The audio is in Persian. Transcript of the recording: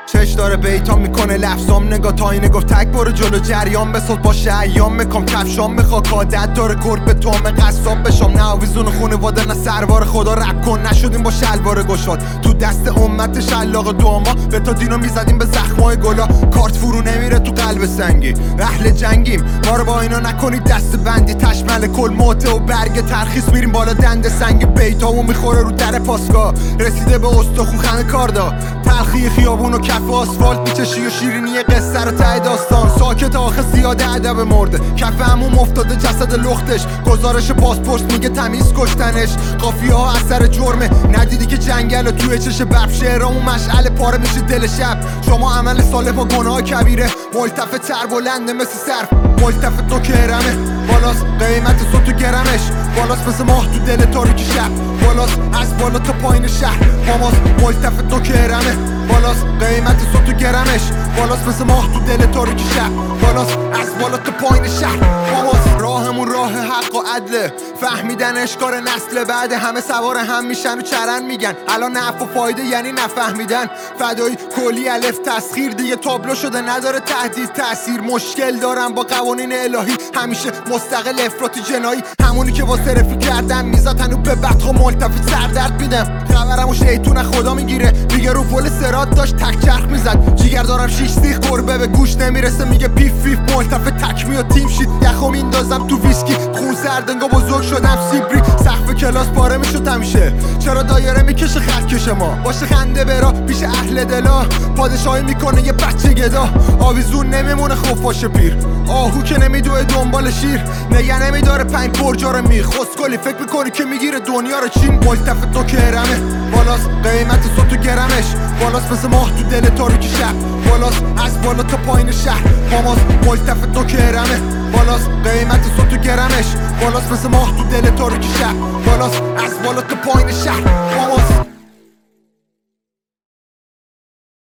چش داره بیتام میکنه لفظام نگاه تا اینه گفت تک برو جلو جریان بساز باشه ایام میکام کفشام میخواد عادت داره گربه تومه قصاب بشم نه آویزون خونواده نه سروار خدا رب کن نشدیم با شلوار گشاد تو دست امت شلاق دوما به تا دینو میزدیم به زخمای گلا کارت فرو نمیره تو قلب سنگی اهل جنگیم ما رو با اینا نکنید دست بندی تشمل کل موته و برگ ترخیص میریم بالا دند سنگ بیتامو میخوره رو در پاسگاه رسیده به استخون خنده کاردا تلخی خیابون و کف آسفالت میچشی و شیرینی قصه رو ته داستان ساکت آخه زیاده ادب مرده کف عموم افتاده جسد لختش گزارش پاسپورت میگه تمیز کشتنش قافیه ها اثر جرمه ندیدی که جنگل توی چش بب شعرامون مشعل پاره میشه دل شب شما عمل صالح با گناه کبیره ملتف تر بلنده مثل صرف ملتف تو کرمه بالاست قیمت صوت تو گرمش بالاست مثل ماه تو دل تاریکی شب بالاست از بالا تا پایین شهر ماماست ملتف تو کرمه بالاست قیمت صوت تو گرمش بالاست مثل ماه تو دل تاریکی شب بالاست از بالا تا پایین شهر ماماست راهمون راه حق و عدله فهمیدن اشکار نسل بعد همه سوار هم میشن و چرن میگن الان نفع و فایده یعنی نفهمیدن فدایی کلی الف تسخیر دیگه تابلو شده نداره تهدید تأثیر مشکل دارم با قوانین الهی همیشه مستقل افراطی جنایی همونی که واسه رفیق کردن میزد هنو به بدخوا ملتفی سردرد میدم خبرمو شیطون خدا میگیره دیگه رو پل سرات داشت تک چرخ میزد جیگر دارم شیش سیخ گربه به گوش نمیرسه میگه پیف پیف ملتف تکمی و تیم شید یخو میندازم تو ویسکی خون سردنگا بزرگ شدم سیبری سقف کلاس پاره میشد همیشه چرا دایره میکشه خط کشه ما باشه خنده برا پیش اهل دلا پادشاهی میکنه یه بچه گدا آویزون نمیمونه خوف باشه پیر آهو که نمیدوه دنبال شیر نگه نمیداره پنج پرجا رو میخ خسکلی فکر میکنی که میگیره دنیا رو چین ملتف تو کرمه بالاست قیمت صوت تو گرمش بالاست مثل ماه تو دل تاریکی شب بالاست از بالا تا پایین شهر ماماست ملتف تو کرمه بالاست قیمت صوت تو گرمش بالاست مثل ماه تو دل تاریکی شب بالاست از بالا تا پایین شهر